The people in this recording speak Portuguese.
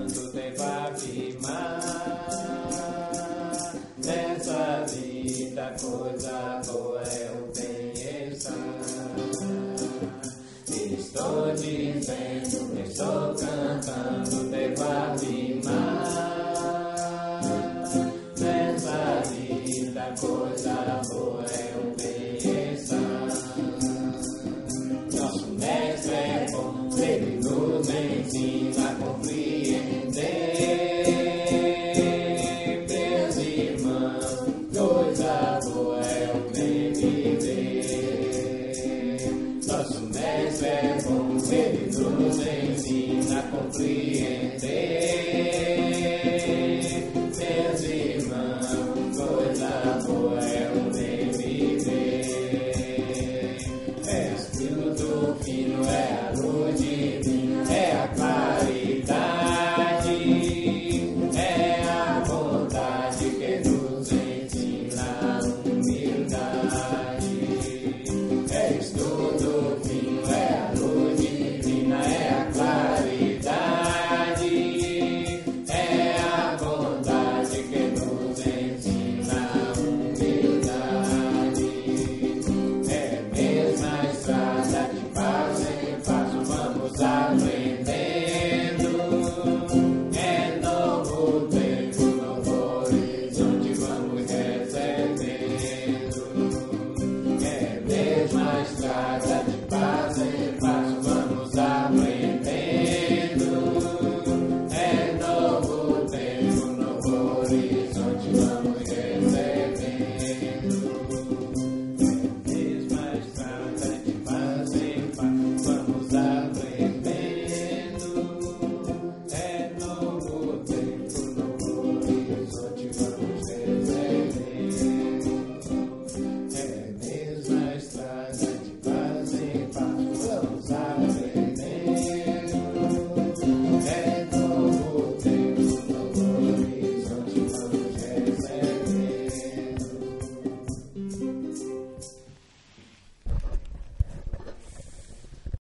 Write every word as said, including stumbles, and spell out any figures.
tanto tempo a firmar. Nessa vida coisa boa é o bem-estar. Estou dizendo, estou cantando, devo afirmar. Nessa vida coisa boa é o bem-estar. Nosso mestre é bom, ele nos ensina a compreender. Meus irmãos, coisa boa é o bem viver. Nosso mestre é bom, ele nos ensina a compreender.